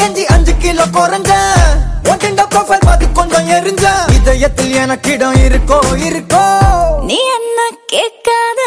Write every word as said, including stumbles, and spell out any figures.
அலைஞ்சி அஞ்சு கிலோ குறைஞ்ச ஒட்டிண்ட ப்ரொஃபைல் பார்த்து கொஞ்சம் எரிஞ்ச இதயத்தில் எனக்கு இடம் இருக்கோ இருக்கோ நீ என்ன கேட்காத